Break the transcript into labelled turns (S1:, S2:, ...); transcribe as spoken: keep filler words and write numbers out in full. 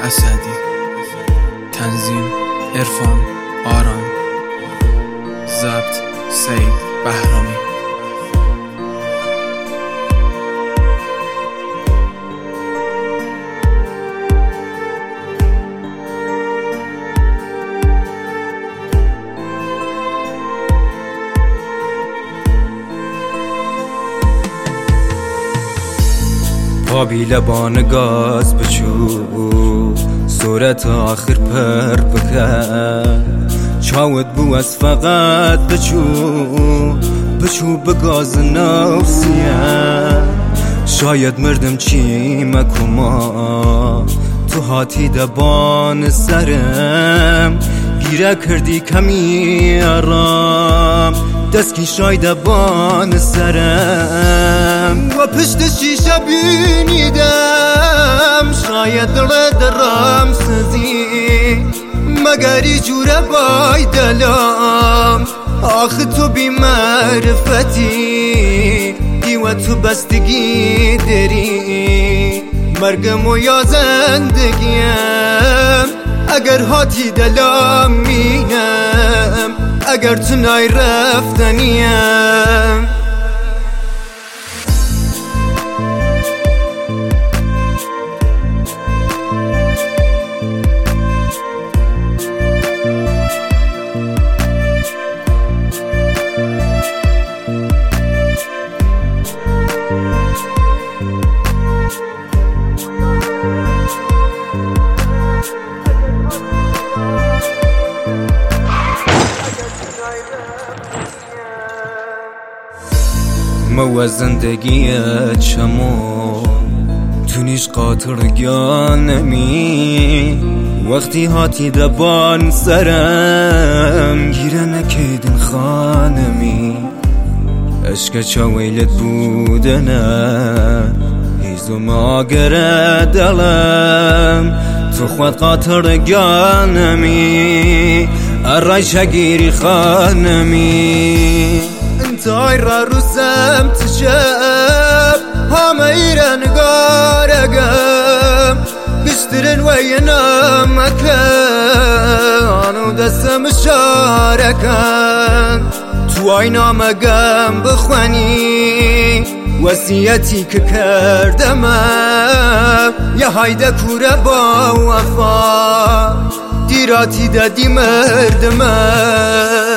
S1: اسدی. تنظیم عرفان آران. ضبط سید بهرامی.
S2: پابی لبان گاز بچو صورت آخر پر بکن چاوت بو از فقط بچو بچو بگاز نفسیه شاید مردم چی مکما تو هاتی دبان سرم گیره کردی کمی آرام دسکی شاید بان سرم و پشت شیشه بینیدم شاید ردرم سزی مگری جوره بای دلم آخه تو بی معرفتی دیو تو بستگی داری مرگم و یا زندگیم اگر هاتی دلم مینم اگر تو نای رفتنیم مو زندگی چمو تونیش قاطر گانمی وقتی هاتی دبان سرم گیره نکیدن خانمی عشق چاویلت بودنه هیزو ماگره دلم تو خود قاطر گانمی الرای شگیری خانمی تايرا رسم تشاب هم ايران قارقم قشترن وينا مكان ودسم شاركان توينا مقام بخواني وسيتي ككردما يا هايدا كوربا وفا ديراتي دا دي مردما